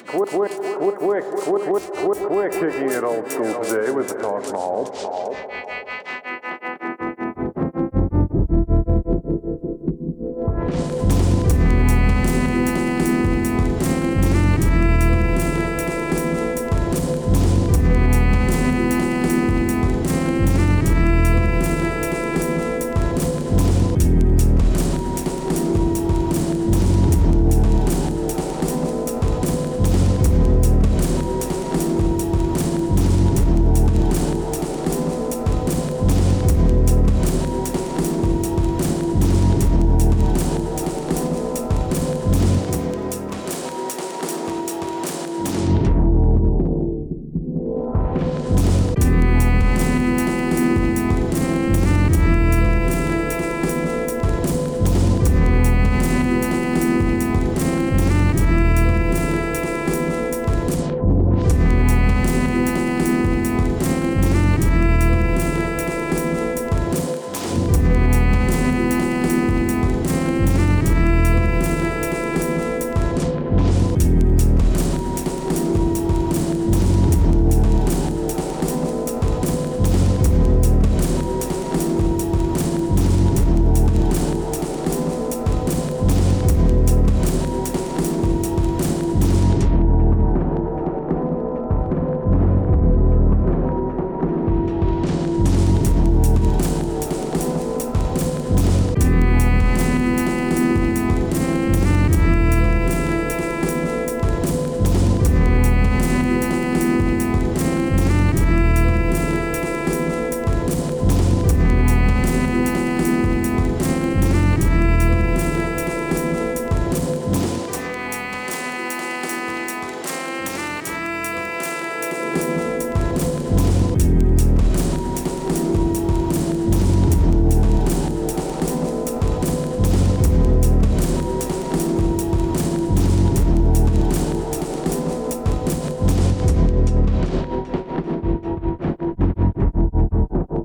We're kicking it old school today with the Taj Mahal.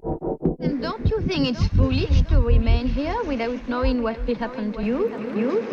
And don't you think it's foolish to remain here without knowing what will happen to you?